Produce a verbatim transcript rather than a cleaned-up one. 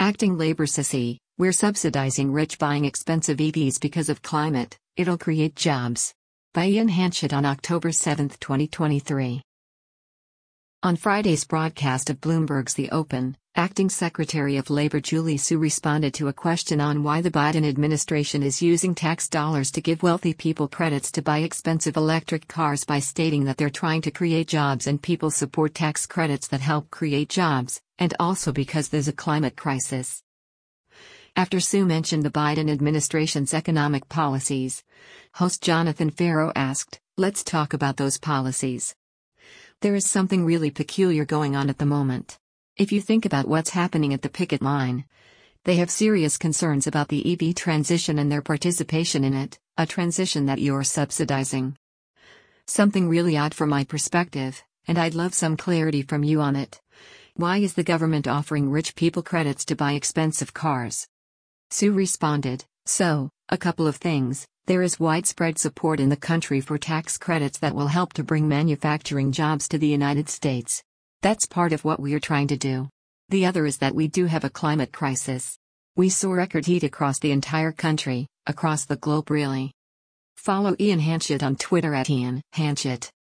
Acting labor sissy, we're subsidizing rich buying expensive E Vs because of climate, it'll create jobs. By Ian Hanchett on October seventh, twenty twenty-three. On Friday's broadcast of Bloomberg's The Open, Acting Secretary of Labor Julie Su responded to a question on why the Biden administration is using tax dollars to give wealthy people credits to buy expensive electric cars by stating that they're trying to create jobs and people support tax credits that help create jobs, and also because there's a climate crisis. After Su mentioned the Biden administration's economic policies, host Jonathan Ferro asked, "Let's talk about those policies. There is something really peculiar going on at the moment. If you think about what's happening at the picket line, they have serious concerns about the E V transition and their participation in it, a transition that you're subsidizing. Something really odd from my perspective, and I'd love some clarity from you on it. Why is the government offering rich people credits to buy expensive cars?" Su responded, "So, a couple of things. There is widespread support in the country for tax credits that will help to bring manufacturing jobs to the United States. That's part of what we are trying to do. The other is that we do have a climate crisis. We saw record heat across the entire country, across the globe really." Follow Ian Hanchett on Twitter at Ian Hanchett.